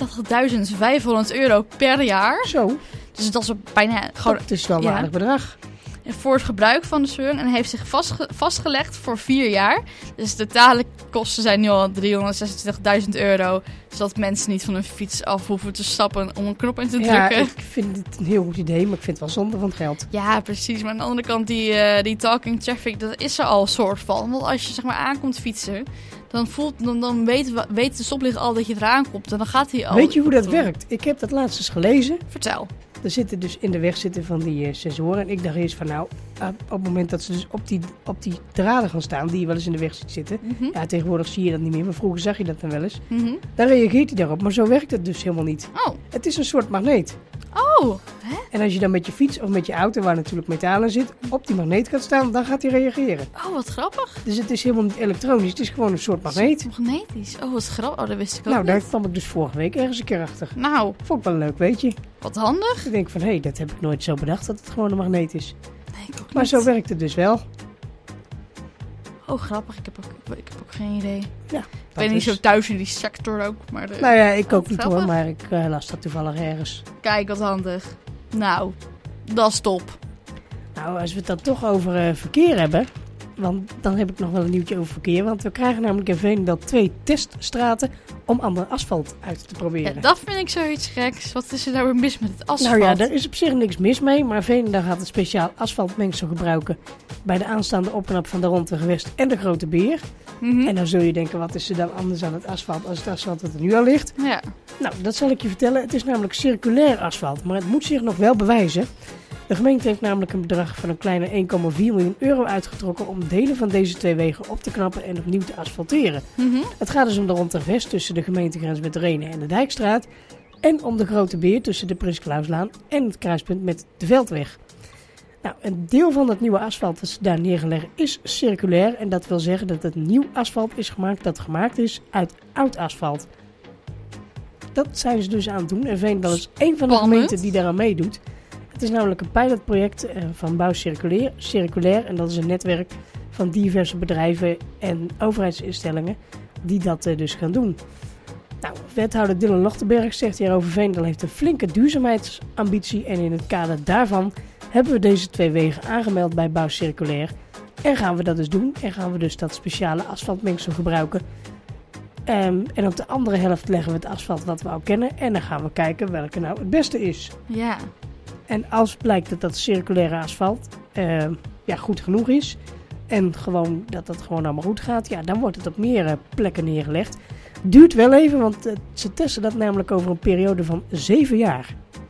€84.500 per jaar. Zo. Dus dat is bijna gewoon... Dat is wel een aardig bedrag. Voor het gebruik van de service en heeft zich vastgelegd voor 4 jaar. Dus de totale kosten zijn nu al €326.000. Zodat mensen niet van hun fiets af hoeven te stappen om een knop in te drukken. Ja, ik vind het een heel goed idee, maar ik vind het wel zonde van het geld. Ja, precies. Maar aan de andere kant, die talking traffic, dat is er al een soort van. Want als je zeg maar aankomt fietsen, dan weet de stoplicht al dat je eraan komt. En dan gaat hij al... Weet je hoe dat werkt? Ik heb dat laatst eens gelezen. Vertel. Er zitten dus in de weg van die sensoren. En ik dacht eerst van op het moment dat ze dus op die draden gaan staan, die je wel eens in de weg ziet zitten. Mm-hmm. Ja, tegenwoordig zie je dat niet meer, maar vroeger zag je dat dan wel eens. Mm-hmm. Dan reageert hij daarop, maar zo werkt het dus helemaal niet. Oh. Het is een soort magneet. Oh. Hè? En als je dan met je fiets of met je auto, waar natuurlijk metaal in zit, op die magneet gaat staan, dan gaat hij reageren. Oh, wat grappig. Dus het is helemaal niet elektronisch, het is gewoon een soort magneet. Magnetisch? Oh, wat grappig. Oh, dat wist ik ook niet. Daar kwam ik dus vorige week ergens een keer achter. Nou. Vond ik wel leuk, weet je. Wat handig. Ik denk van, hé, dat heb ik nooit zo bedacht, dat het gewoon een magneet is. Nee, ik ook maar niet. zo werkt het dus wel. Oh, grappig. Ik heb ook geen idee. Ja, ik ben niet zo thuis in die sector ook. Maar nou ja, ik ook niet hoor, maar ik las dat toevallig ergens. Kijk, wat handig. Nou, dat is top. Nou, als we het dan toch over verkeer hebben, want dan heb ik nog wel een nieuwtje over verkeer. Want we krijgen namelijk in Veenendaal 2 teststraten om ander asfalt uit te proberen. Ja, dat vind ik zoiets geks. Wat is er nou weer mis met het asfalt? Nou ja, daar is op zich niks mis mee, maar Veenendaal gaat een speciaal asfaltmengsel gebruiken bij de aanstaande opknap van de Ronde Gewest en de Grote Beer. Mm-hmm. En dan zul je denken, wat is er dan anders aan het asfalt als het asfalt dat er nu al ligt? Ja. Nou, dat zal ik je vertellen. Het is namelijk circulair asfalt, maar het moet zich nog wel bewijzen. De gemeente heeft namelijk een bedrag van een kleine €1,4 miljoen uitgetrokken om delen van deze 2 wegen op te knappen en opnieuw te asfalteren. Mm-hmm. Het gaat dus om de Ronde Gewest tussen de gemeentegrens met Rhenen en de Dijkstraat en om de Grote Beer tussen de Prins Clauslaan en het kruispunt met de Veldweg. Nou, een deel van het nieuwe asfalt dat ze daar neergelegd is circulair en dat wil zeggen dat het nieuw asfalt is gemaakt dat gemaakt is uit oud asfalt. Dat zijn ze dus aan het doen en Veenendaal is één van de gemeenten die daaraan meedoet. Het is namelijk een pilotproject van Bouw Circulair en dat is een netwerk van diverse bedrijven en overheidsinstellingen die dat dus gaan doen. Nou, wethouder Dylan Lochtenberg zegt hierover: Veenendaal heeft een flinke duurzaamheidsambitie en in het kader daarvan hebben we deze 2 wegen aangemeld bij Bouw Circulair. En gaan we dat dus doen. En gaan we dus dat speciale asfaltmengsel gebruiken. En op de andere helft leggen we het asfalt wat we al kennen. En dan gaan we kijken welke nou het beste is. Ja. En als blijkt dat dat circulaire asfalt goed genoeg is. En gewoon dat het gewoon allemaal goed gaat. Ja, dan wordt het op meer plekken neergelegd. Duurt wel even, want ze testen dat namelijk over een periode van 7 jaar.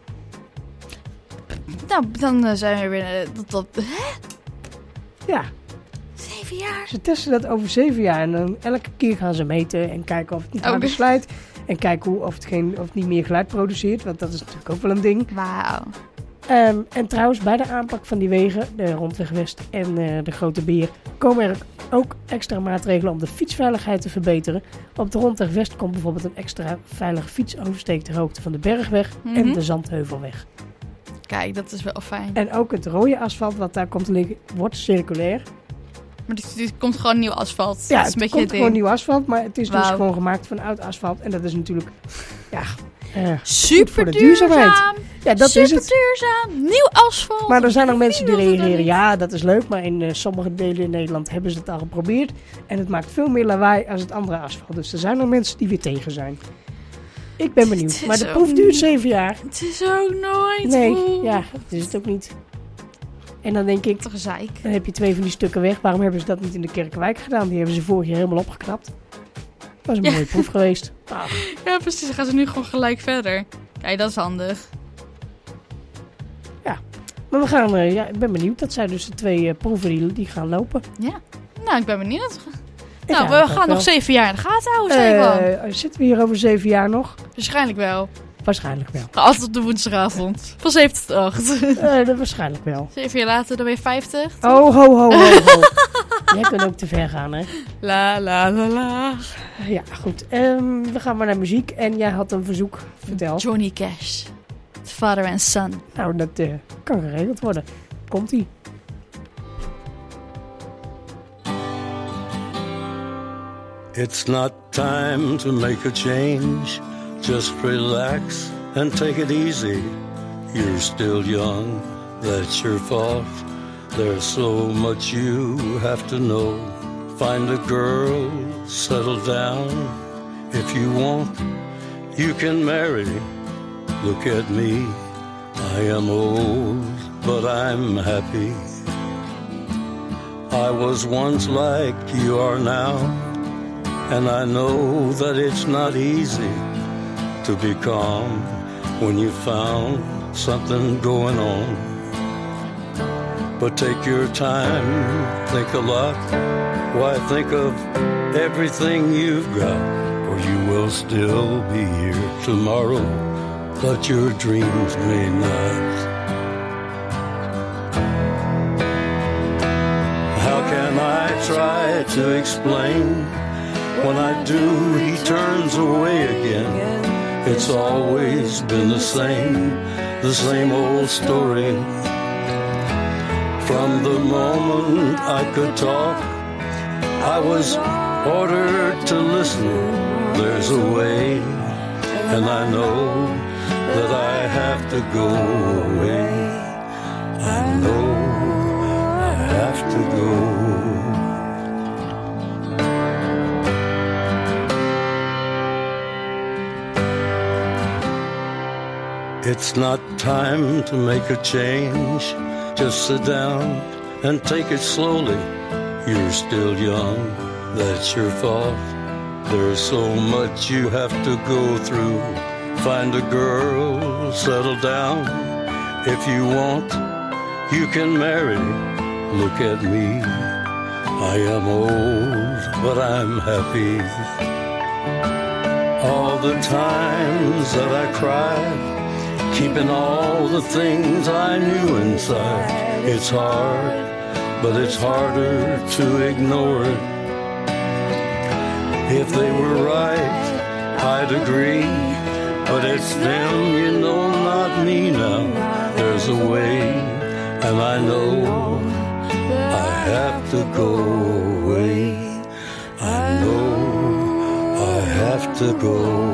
Nou, dan zijn we weer... Hè? Ja. 7 jaar? Ze testen dat over 7 jaar. En dan elke keer gaan ze meten en kijken of het niet harder slijt. En kijken of het niet meer geluid produceert. Want dat is natuurlijk ook wel een ding. Wauw. En trouwens, bij de aanpak van die wegen, de Rondweg West en de Grote Beer, komen er ook extra maatregelen om de fietsveiligheid te verbeteren. Op de Rondweg West komt bijvoorbeeld een extra veilige fietsoversteek ter hoogte van de Bergweg en de Zandheuvelweg. Kijk, dat is wel fijn. En ook het rode asfalt wat daar komt te liggen, wordt circulair. Maar dit komt gewoon nieuw asfalt. Ja, dat is een beetje komt gewoon nieuw asfalt, maar het is dus Wauw. gewoon gemaakt van oud asfalt. En dat is natuurlijk super voor de duurzaamheid. Ja, dat super is het. duurzaam. Nieuw asfalt. Maar er zijn nog mensen die Wie wil dat reageren, niet? ja, dat is leuk, maar in sommige delen in Nederland hebben ze het al geprobeerd. En het maakt veel meer lawaai als het andere asfalt. Dus er zijn nog mensen die weer tegen zijn. Ik ben benieuwd. Maar de proef duurt 7 jaar. Het is ook nooit Nee, goed. ja, dat is het ook niet. En dan denk ik, Toch een zeik. dan heb je 2 van die stukken weg. Waarom hebben ze dat niet in de Kerkenwijk gedaan? Die hebben ze vorig jaar helemaal opgeknapt. Dat was een mooie proef geweest. Ah. Ja, precies. Dan gaan ze nu gewoon gelijk verder. Kijk, dat is handig. Maar we gaan, ik ben benieuwd. Dat zijn dus de 2 proeven die gaan lopen. Ja. Nou, ik ben benieuwd. Ik Nou, we eigenlijk gaan wel. nog 7 jaar in de gaten houden, Stefan. Zitten we hier over 7 jaar nog? Waarschijnlijk wel. Waarschijnlijk wel. Altijd op de woensdagavond. Van 7 tot 8. Waarschijnlijk wel. 7 jaar later, dan ben je 50. Oh, ho. Jij kunt ook te ver gaan, hè? La, la, la, la. Ja, goed. We gaan maar naar muziek. En jij had een verzoek. Vertel. Johnny Cash. Father and Son. Nou, dat kan geregeld worden. Komt-ie. It's not time to make a change. Just relax and take it easy. You're still young, that's your fault. There's so much you have to know. Find a girl, settle down. If you want, you can marry. Look at me, I am old, but I'm happy. I was once like you are now, and I know that it's not easy to be calm when you found something going on. But take your time, think a lot. Why, think of everything you've got, or you will still be here tomorrow, but your dreams may not. How can I try to explain? When I do, he turns away again. It's always been the same old story. From the moment I could talk, I was ordered to listen. There's a way, and I know that I have to go away. I know I have to go. It's not time to make a change. Just sit down and take it slowly. You're still young, that's your fault. There's so much you have to go through. Find a girl, settle down. If you want, you can marry. Look at me, I am old, but I'm happy. All the times that I cried, keeping all the things I knew inside. It's hard, but it's harder to ignore it. If they were right, I'd agree. But it's them, you know, not me now. There's a way, and I know I have to go away. I know I have to go.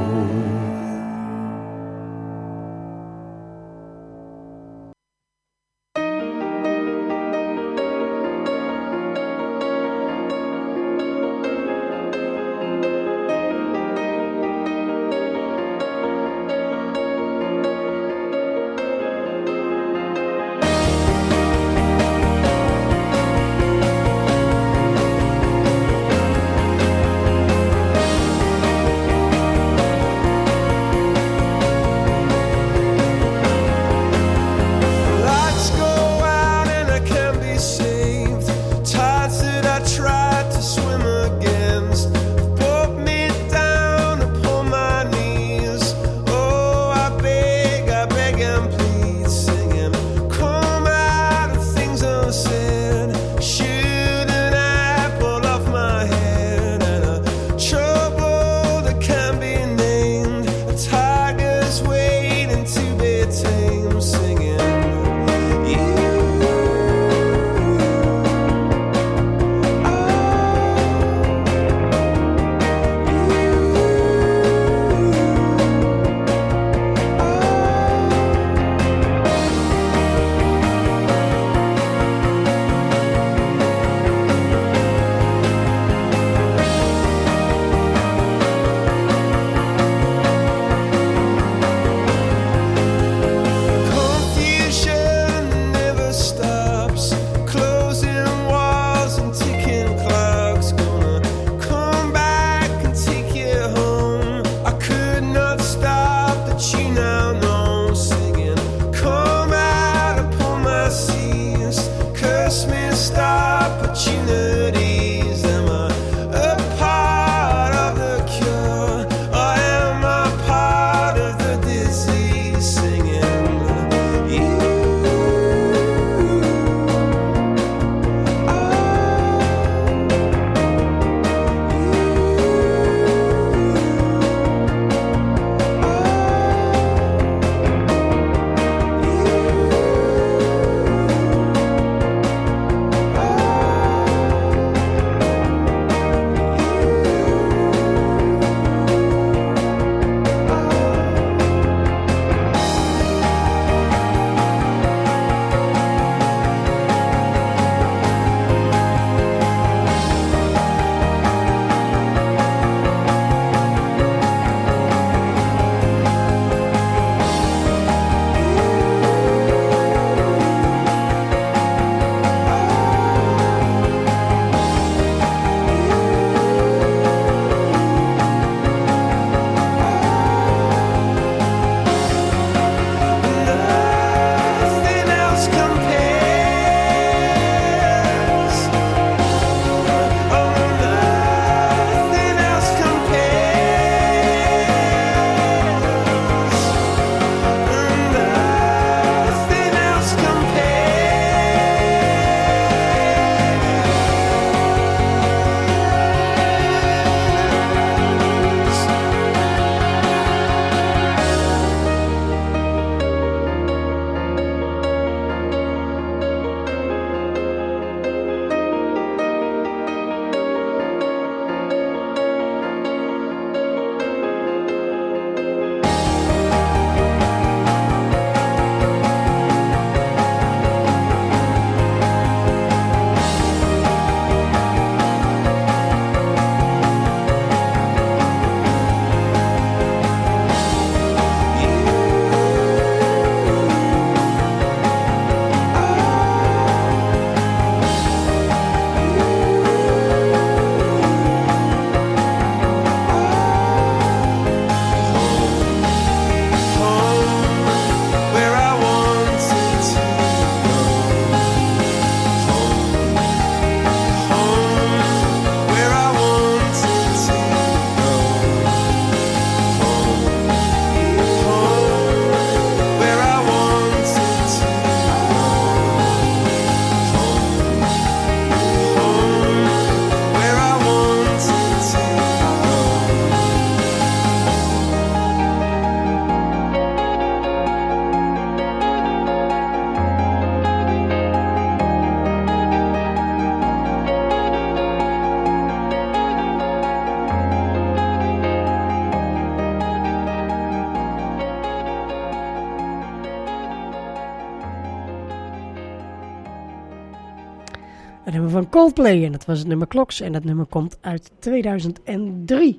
Een nummer van Coldplay en dat was het nummer Clocks. En dat nummer komt uit 2003.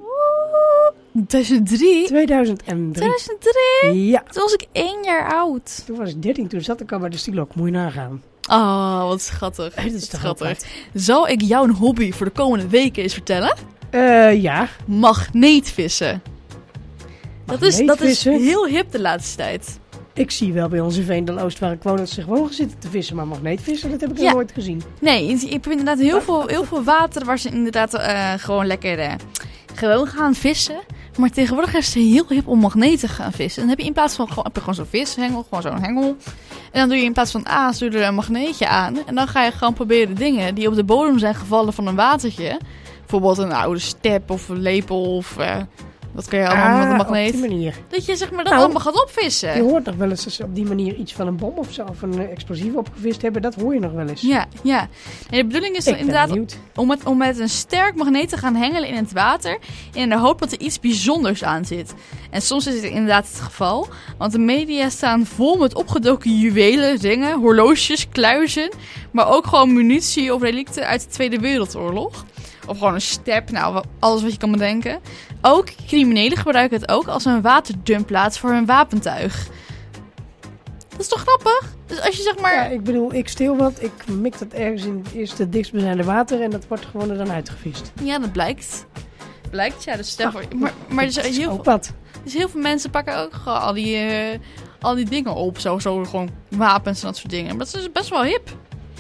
2003? 2003. 2003? Ja. Toen was ik 1 jaar oud. Toen was ik 13, toen zat ik al bij de Stilok. Moet je nagaan. Oh, wat schattig. Het is toch schattig. Zal ik jou een hobby voor de komende weken eens vertellen? Ja. Magneetvissen. Dat is heel hip de laatste tijd. Ik zie wel bij ons in Veendel-Oost, waar ik woon, dat ze gewoon gaan zitten te vissen. Maar magneetvissen, dat heb ik nog nooit gezien. Nee, je hebt inderdaad heel veel water waar ze inderdaad gewoon lekker gewoon gaan vissen. Maar tegenwoordig is het heel hip om magneten te gaan vissen. En dan heb je in plaats van gewoon zo'n vishengel, gewoon zo'n hengel. En dan doe je in plaats van aas, doe je er een magneetje aan. En dan ga je gewoon proberen dingen die op de bodem zijn gevallen van een watertje. Bijvoorbeeld een oude step of een lepel of... wat kan je allemaal met een magneet? Op die manier. Dat je zeg maar dat allemaal gaat opvissen. Je hoort nog wel eens als ze op die manier iets van een bom of zo, of een explosief opgevist hebben. Dat hoor je nog wel eens. Ja. En de bedoeling is dan inderdaad om met een sterk magneet te gaan hengelen in het water. In de hoop dat er iets bijzonders aan zit. En soms is het inderdaad het geval. Want de media staan vol met opgedoken juwelen, ringen, horloges, kluizen. Maar ook gewoon munitie of relicten uit de Tweede Wereldoorlog. Of gewoon een step, nou, alles wat je kan bedenken. Ook criminelen gebruiken het ook als een waterdumplaats voor hun wapentuig. Dat is toch grappig? Dus als je zeg maar... Ja, ik bedoel, ik steel wat, ik mik dat ergens in het eerste dichtstbijzijnde water en dat wordt gewoon er dan uitgevist. Ja, dat blijkt. Ja, dus stel voor... Maar dus heel veel mensen pakken ook gewoon al die dingen op. Zo gewoon wapens en dat soort dingen. Maar dat is best wel hip.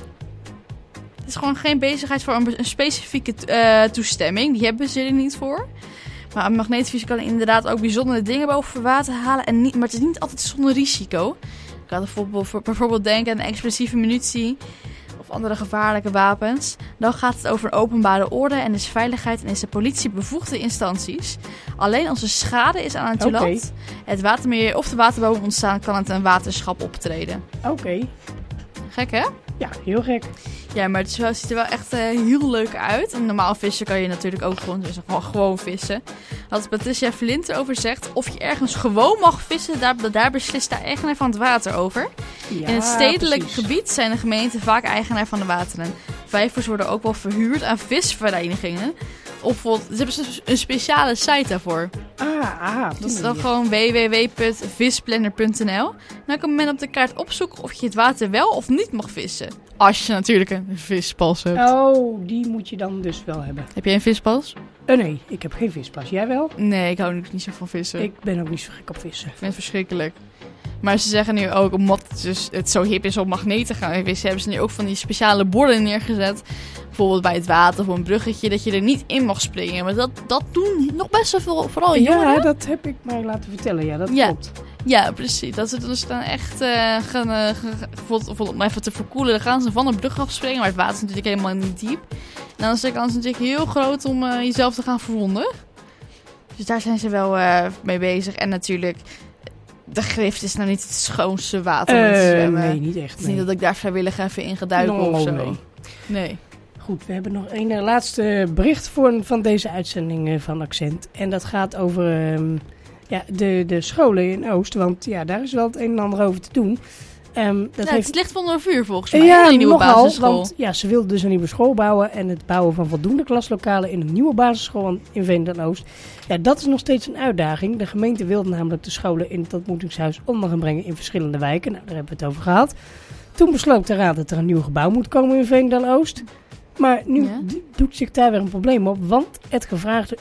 Het is gewoon geen bezigheid voor een specifieke toestemming. Die hebben ze er niet voor. Maar een magneetvissen kan inderdaad ook bijzondere dingen boven water halen. Maar het is niet altijd zonder risico. Ik kan bijvoorbeeld denken aan explosieve munitie of andere gevaarlijke wapens. Dan gaat het over openbare orde en is veiligheid en is de politie bevoegde instanties. Alleen als er schade is aan het land, het watermeer of de waterbodem ontstaan, kan het een waterschap optreden. Oké. Gek, hè? Ja, heel gek. Ja, maar het ziet er wel echt heel leuk uit. En normaal vissen kan je natuurlijk ook gewoon vissen. Wat Patricia Flint erover zegt, of je ergens gewoon mag vissen, daar beslist de eigenaar van het water over. Ja, in het stedelijk gebied zijn de gemeenten vaak eigenaar van de wateren. Vijvers worden ook wel verhuurd aan visverenigingen. Of bijvoorbeeld, ze hebben een speciale site daarvoor. Dat is dan gewoon www.visplanner.nl. Dan kan men op de kaart opzoeken of je het water wel of niet mag vissen. Als je natuurlijk een vispas hebt. Oh, die moet je dan dus wel hebben. Heb jij een vispas? Nee, ik heb geen vispas. Jij wel? Nee, ik hou niet zo van vissen. Ik ben ook niet zo gek op vissen. Ik vind het verschrikkelijk. Maar ze zeggen nu ook, omdat het zo hip is om magneten te gaan vissen, hebben ze nu ook van die speciale borden neergezet. Bijvoorbeeld bij het water of een bruggetje, dat je er niet in mag springen. Maar dat doen nog best wel veel, vooral jongeren. Ja, dat heb ik mij laten vertellen. Ja, dat klopt. Ja, precies. Dat ze dus dan echt bijvoorbeeld om even te verkoelen, dan gaan ze van de brug afspringen. Maar het water is natuurlijk helemaal niet diep. En dan is de kans natuurlijk heel groot om jezelf te gaan verwonden. Dus daar zijn ze wel mee bezig. En natuurlijk, de Grift is nou niet het schoonste water om te zwemmen. Nee, niet echt. Het is niet dat ik daar vrijwillig even in ga duiken of zo. Nee. Goed, we hebben nog een laatste bericht van deze uitzending van Accent. En dat gaat over de scholen in Oost. Want ja, daar is wel het een en ander over te doen. Het ligt onder vuur volgens mij, die nieuwe basisschool. Want ze wil dus een nieuwe school bouwen en het bouwen van voldoende klaslokalen in een nieuwe basisschool in Veendel-Oost. Ja, dat is nog steeds een uitdaging. De gemeente wil namelijk de scholen in het ontmoetingshuis onder gaan brengen in verschillende wijken. Nou, daar hebben we het over gehad. Toen besloot de raad dat er een nieuw gebouw moet komen in Veendel-Oost. Maar nu doet zich daar weer een probleem op, want het gevraagde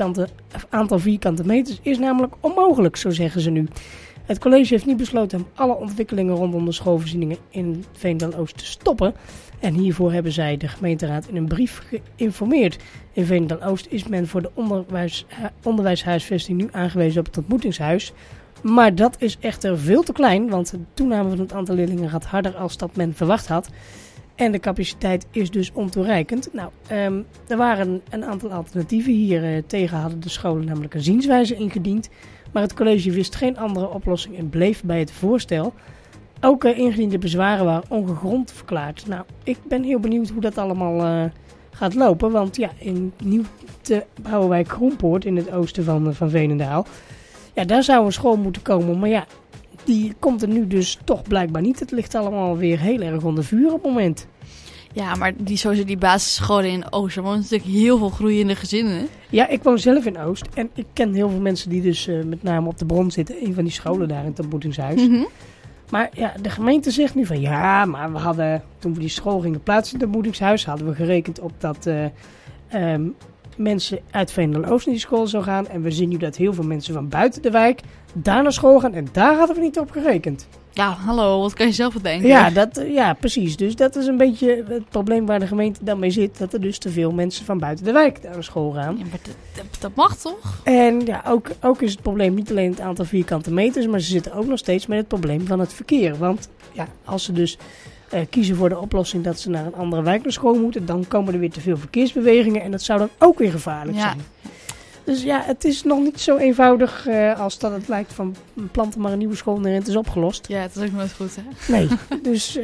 aantal vierkante meters is namelijk onmogelijk, zo zeggen ze nu. Het college heeft niet besloten om alle ontwikkelingen rondom de schoolvoorzieningen in Veendel-Oost te stoppen. En hiervoor hebben zij de gemeenteraad in een brief geïnformeerd. In Veendel-Oost is men voor de onderwijshuisvesting nu aangewezen op het ontmoetingshuis. Maar dat is echter veel te klein, want de toename van het aantal leerlingen gaat harder als dat men verwacht had. En de capaciteit is dus ontoereikend. Nou, er waren een aantal alternatieven. Hier tegen hadden de scholen namelijk een zienswijze ingediend. Maar het college wist geen andere oplossing en bleef bij het voorstel. Ook ingediende bezwaren waren ongegrond verklaard. Nou, ik ben heel benieuwd hoe dat allemaal gaat lopen. Want ja, in nieuw te Bouwenwijk Groenpoort in het oosten van Veenendaal. Ja, daar zou een school moeten komen. Maar ja, die komt er nu dus toch blijkbaar niet. Het ligt allemaal weer heel erg onder vuur op het moment. Ja, maar sowieso die basisscholen in Oost, er wonen natuurlijk heel veel groeiende gezinnen. Ja, ik woon zelf in Oost en ik ken heel veel mensen die dus met name op de Bron zitten. Een van die scholen daar in het ontmoetingshuis. Mm-hmm. Maar ja, de gemeente zegt nu van ja, maar we hadden, toen we die school gingen plaatsen in het ontmoetingshuis, hadden we gerekend op dat mensen uit Veendel-Oost naar die school zou gaan. En we zien nu dat heel veel mensen van buiten de wijk daar naar school gaan en daar hadden we niet op gerekend. Ja, hallo, wat kan je zelf bedenken? Ja, precies. Dus dat is een beetje het probleem waar de gemeente dan mee zit. Dat er dus te veel mensen van buiten de wijk naar school gaan. Ja, maar dat mag toch? En ja, ook is het probleem niet alleen het aantal vierkante meters, maar ze zitten ook nog steeds met het probleem van het verkeer. Want ja, als ze dus kiezen voor de oplossing dat ze naar een andere wijk naar school moeten, dan komen er weer te veel verkeersbewegingen en dat zou dan ook weer gevaarlijk zijn. Dus ja, het is nog niet zo eenvoudig als dat het lijkt van planten maar een nieuwe school en het is opgelost. Ja, het is ook nooit goed, hè? Nee, dus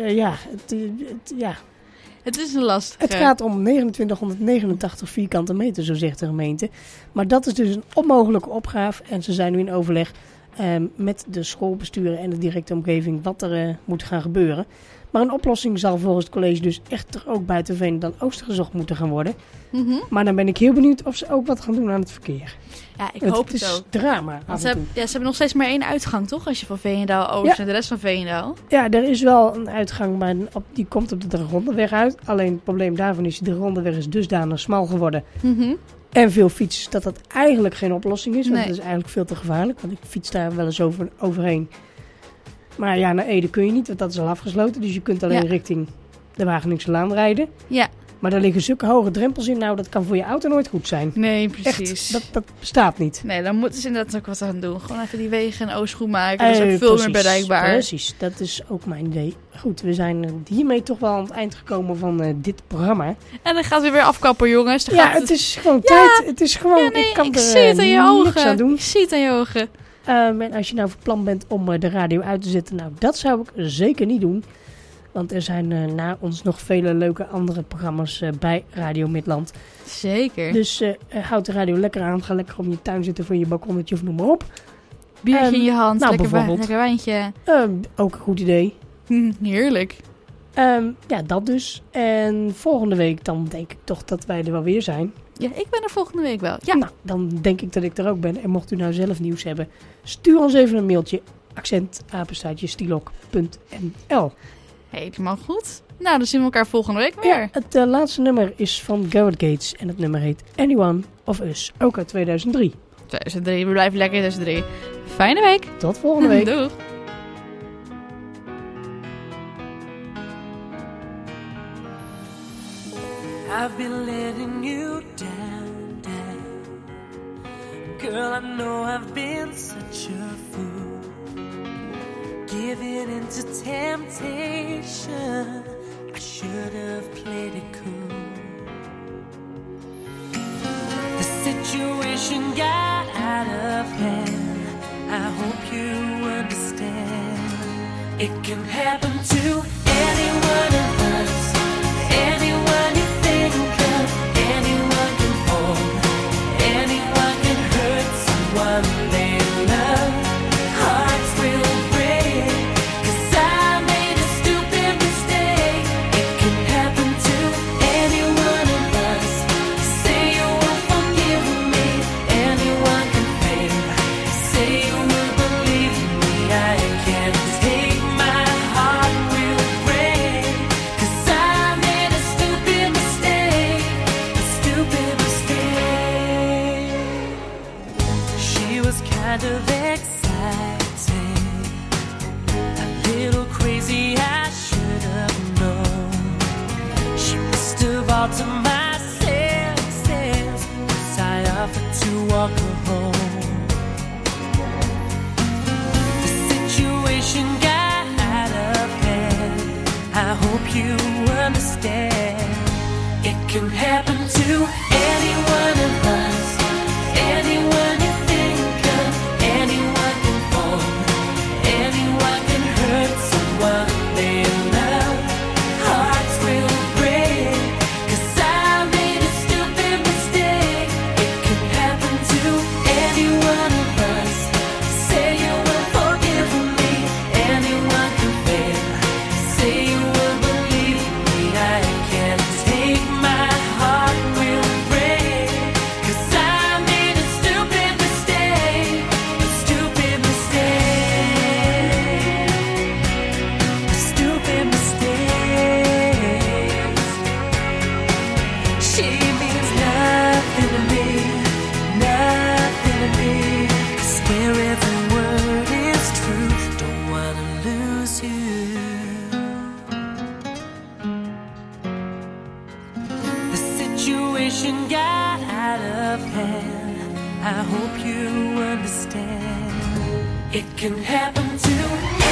Het is een lastige. Het gaat om 2989 vierkante meter, zo zegt de gemeente. Maar dat is dus een onmogelijke opgave en ze zijn nu in overleg met de schoolbesturen en de directe omgeving wat er moet gaan gebeuren. Maar een oplossing zal volgens het college dus echt er ook buiten Veendel-Oost gezocht moeten gaan worden. Mm-hmm. Maar dan ben ik heel benieuwd of ze ook wat gaan doen aan het verkeer. Ja, ik hoop het ook. Het is drama. Ze hebben nog steeds maar 1 uitgang, toch? Als je van Veenendaal-Oost en de rest van Veenendaal. Ja, er is wel een uitgang, maar die komt op de Dragondeweg uit. Alleen het probleem daarvan is, de Dragondeweg is dusdanig smal geworden. Mm-hmm. En veel fietsers, dat eigenlijk geen oplossing is. Want Nee. het is eigenlijk veel te gevaarlijk. Want ik fiets daar wel eens overheen. Maar ja, naar Ede kun je niet, want dat is al afgesloten. Dus je kunt alleen richting de Wageningse Laan rijden. Ja. Maar daar liggen zulke hoge drempels in. Nou, dat kan voor je auto nooit goed zijn. Nee, precies. Echt, dat bestaat niet. Nee, dan moeten ze inderdaad ook wat aan doen. Gewoon even die wegen en Oost goed maken. Dat is ook veel meer bereikbaar. Precies, dat is ook mijn idee. Goed, we zijn hiermee toch wel aan het eind gekomen van dit programma. En dan gaat het weer afkappen, jongens. Ja, het is gewoon tijd. Het is gewoon, Ja, nee, ik kan ik er zie het aan je niks ogen. aan doen. Ik zie het aan je ogen. En als je nou van plan bent om de radio uit te zetten, nou, dat zou ik zeker niet doen. Want er zijn na ons nog vele leuke andere programma's bij Radio Midland. Zeker. Dus houd de radio lekker aan. Ga lekker op je tuin zitten voor je balkonnetje of noem maar op. Biertje in je hand, nou, lekker wijntje. Ook een goed idee. Heerlijk. Ja, dat dus. En volgende week dan denk ik toch dat wij er wel weer zijn. Ja, ik ben er volgende week wel. Ja. Nou, dan denk ik dat ik er ook ben. En mocht u nou zelf nieuws hebben, stuur ons even een mailtje. accent@stilok.nl. Helemaal goed. Nou, dan zien we elkaar volgende week weer. Ja, het laatste nummer is van Gareth Gates. En het nummer heet Anyone of Us. Ook uit 2003. 2003, we blijven lekker in 2003. Fijne week. Tot volgende week. Doeg. I've been letting you down, Girl, I know I've been such a fool, giving into temptation. I should have played it cool. The situation got out of hand. I hope you understand. It can happen to any one of us. Anyone you think of, anyone can fall, anyone can hurt someone they love. Hearts will break, 'cause I made a stupid mistake. It can happen to any one of us. Say you will forgive me, anyone can fail. Say you will believe me, I can't take my heart will break, 'cause I made a stupid mistake, a stupid mistake. She was kind of exciting, a little crazy, I should have known. She must have altered my senses, 'cause I offered to walk her home. The situation got out of hand. I hope you understand. It can happen to any one of us. Anyone you think of, anyone can fall, anyone can hurt someone they love. Hearts will break, 'cause I made a stupid mistake. It can happen to any one of us. Say you will forgive me, anyone can fail. Say you will believe me, I can't situation got out of hand. I hope you understand. It can happen to